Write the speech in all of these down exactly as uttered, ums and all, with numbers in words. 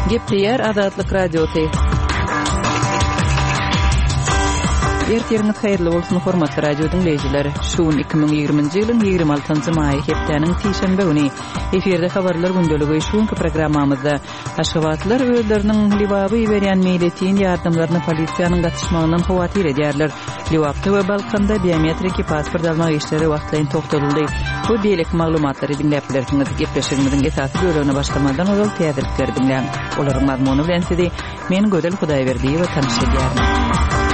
Gepleyer Azatlyk Radiosu. Ertiriniz hayırlı bolsun hormatly radio dinleyijileri. Şuun iki bin ýygrymynjy ýylyň ýygrimi altynjy maý hepdeniň tiýşembe güni eferde habarlar gündöligi şuunky programmamyzda Aşgabatlylar özleriniň liwaby berýän meýletin ýardymlaryny polisiýanyň gatnaşmagyndan hawatyr edýärler. Liwapda we Balkanda biometrik pasport almak işleri wagtlaýyn togtadyldy. Bu diýelik maglumatlary dinläp bilersiňiz. Gepleşigimiziň esasy bölügine başlamadan ozal täzelikler dinleň. Olaryň mazmuny bilen sizi men Gödel Hudaýberdi we tanışdyrýaryn.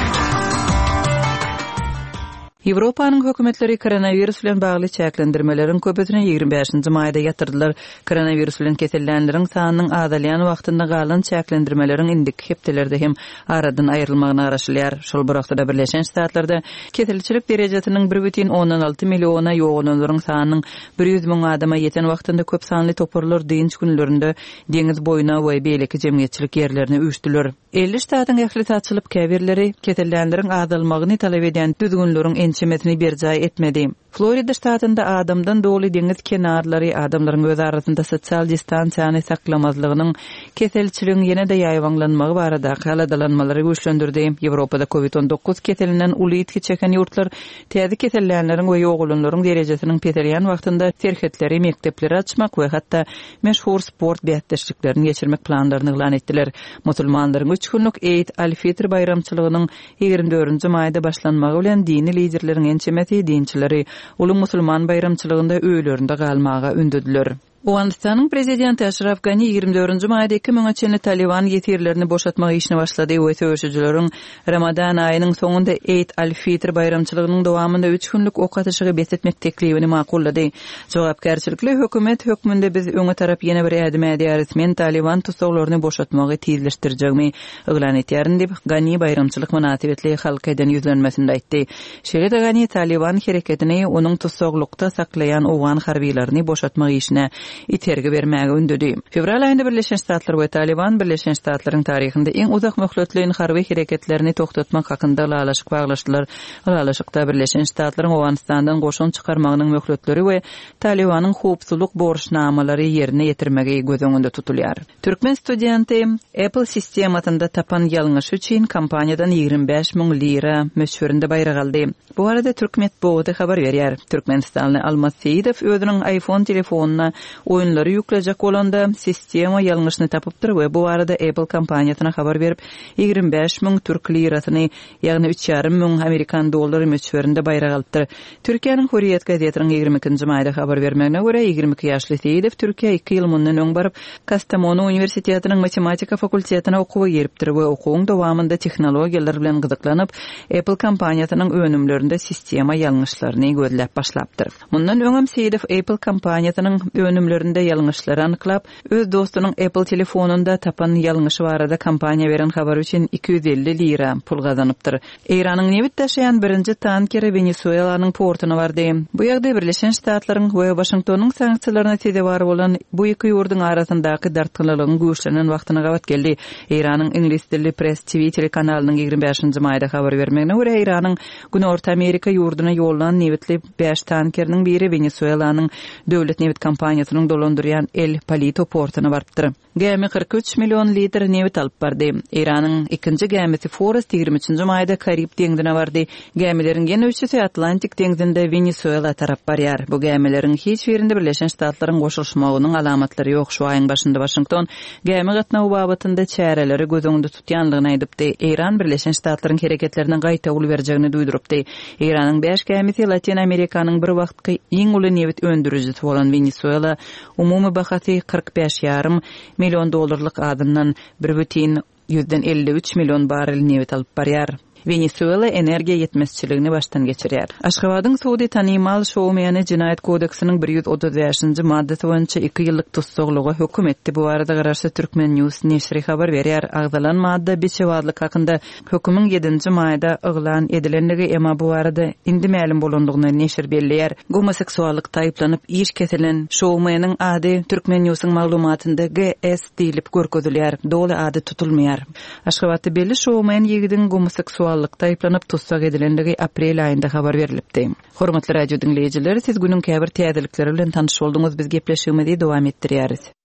Ýewropanyň hökümetleri koronavirus bilen bagly çäklendirmeleriň köpüsini ýygrimi beşinji maýda ýatyrdylar. Koronavirus bilen kesellenleriň sanynyň azalýan wagtynda galan çäklendirmeleriň indik hepdelerde hem aradan aýrylmagyna garaşylýar. Şol bir wagtda Birleşen Ştatlarda keselçilik derejesiniň bir butun onuň alty milliona ýoğunlaryň sanynyň bir ýüz miň adama ýeten wagtynda köp sanly toparlar diňç günlerinde deňiz boýuna we beýleki jemgyýetçilik ýerlerini üýtdiler. elli ştatyň ählitatçylyk käbirleri kesellenleriň azalmagyny talap eden düzgünleriň ençemetini berjay etmedi. Florida ştatynda adamdan doly deňiz kenarlary adamlaryň öz arasynda sosial distansiýany saklamazlygynyň keselçiligiň ýene-de ýaýwanlanmagy barada galadalanmalary güýçlendirdi. Ýewropada covid on dokuz keselinden uly ýetki çeken ýurtlar täze kesellenleriň we ýoğulanlaryň derejesiniň peterýän wagtynda terhetleri, mektepleri açmak we hatda meşhur sport beýatdeşliklerini geçirmek planlaryny elan etdiler. Musulmanlaryň üç günlük Eid al-Fitr bayramçylygynyň ýygrimi dördünji maýda başlanmagy bilen dini liderleriň ençemeti dinçileri ulu musulman bayramçylygynda öýlerinde galmaga ündüdiler. Owandystanyň prezidenti Ashraf Ghani ýygrimi dördünji maýda iki miň çenli Taliban ýetirlerini boşatmak işini başlady we söýüşçüleriň Ramadan aýynyň soňunda Eid al-Fitr bayramçylygynyň dowamynda üç günlük ok atyşygy besetmek teklibini makullady. Jogapkärçilikli hökümet hökmünde biz öňe tarap ýene bir ädim edýäris. Men Taliban tutuklaryny boşatmagy tezleşdirjegmi elan etýärin diýip Ghani bayramçylyk münasibetli halk eden ýüzlenmesinde aýtdy. Şeýle-de Ghani Taliban hereketini onuň tutuklukda saklayan owan harbiýlaryny boşatmak işine itergi bermäge ündüdi. Fevral aýynda Birleşen Ştatlar we Taliban Birleşen Ştatlaryň taryhynda iň uzak möhletliň harby hereketlerini toktatmak hakynda laşyk baglaşdylar. Laşykda Birleşen Ştatlaryň Owanistandan goşun çykarmagynyň möhletleri we Talibanyň howpsuzlyk borçnamalary ýerine ýetirmegi göz öňünde tutulýar. Türkmen studenty Apple sistematynda tapan ýalňyş üçin kampaniýadan ýygrimi beş miň lira möçberinde baýrak aldy. Bu arada Türkmet bowdy habar berýär. Türkmenistanly Almas Seýidow özüniň iPhone telefonuna oýunlary ýüklejek bolanda sistema ýalňyşyny tapypdyr we bu arada Apple kompaniýasyna habar berip ýygrimi beş miň türk lirasyny ýagny üç ýarym miň Amerikan dollary möçberinde baýrak aldy. Türkiýanyň Hurriyet gazetynyň ýygrimi ikinji maýda habar bermegine görä ýygrimi iki ýaşly Seýidow Türkiýe iki ýyl mundan öň baryp Kastamonu Universitetining matematika fakultetina okuwy geripdir we okuwyň dowamynda tehnologiýalar bilen gyzyklanyp Apple kompaniýasynyň önümlerinde sistema ýalňyşlaryny gözläp başlapdyr. Mundan öňem Seýidow Apple kompaniýasynyň önümlerinde ýalňyşlary anyklap, öz dostunyň Apple telefonunda tapan ýalňyşy barada kampaniýa beren habar üçin iki yüz elli lira pul gazanypdyr. Iranyň nebit taşıyan birinji tankeri Venezuelanyň portyna bardy. Bu ýagdaý Birleşen Ştatlaryň we Washingtonyň sanksiýalaryna täze bar bolan bu iki ýurdun arasyndaky dartgylygyň güýçlenen wagtyna gawat geldi. Iranyň ingliz dilli Press T V telekanalynyň ýygrimi beşinji maýda habar bermegine görä Iranyň Güney Orta Amerika ýurduna ýollanan nebitli beş tankeriniň biri Venezuelanyň döwlet nebit kampaniýasynyň dolandyrýan El Palito portyna barpdyr. Gemi kırk üç milyon litr nebit alyp bardy. Iranyň ikinji gemisi Forest ýygrimi üçinji maýda Karib deňdine bardy. Gemileriň ýene üçüsi Atlantik deňzinde Venezuela tarap barýar. Bu gemileriň hiç birinde Birleşen Ştatlaryň goşulmagynyň alamatlary ýok. Şu aýyň başynda Washington gemi gatnawy babatynda çäreleri göz öňünde tutýanlygyny aýdypdy. Iran Birleşen Ştatlaryň hereketlerine gaýta ul berjegini duýdurypdy. Iranyň beş gemisi Latin Amerikanyň bir wagtky iň uly nebit öndürüjisi bolan Venezuela umumy bahasy kırk beş ýarym milyon dollarlyk adından bir butun yüzden elli üç milyon barrel nebit alyp barýar. Venezuela energiýa ýetmezçiligini baştan geçirýär. Aşgabatyň Suudi tanymal şowmeny Jinaýat kodeksiniň bir ýüz otuz beşinji maddesi boýunça iki ýyllyk tutsaklyga hökm etdi. Bu arada garaşy Türkmen News neşri habar berýär. Agdalan madda beşewazlyk hakynda hökümiň ýedinji maýda elan edilenligi emma bu arada indi ma'lum bolandygyny neşir belleýär. Homoseksuallyk taýyplanyp iş kesilen şowmenyň ady Türkmen Newsyň maglumatynda G S diýilip görkezilýär. Doly ady tutulmaýar. Aşgabatda belli şowmen ýigidin homoseksual Allıkta ayıplanıp tutsak edilendigi aprel ayında habar verilipdi. Hormatly radio dinleyijiler, siz günün käbir täzelikleri bilen tanış boldunuz. Biz gepleşigimizi dowam etdirýäris.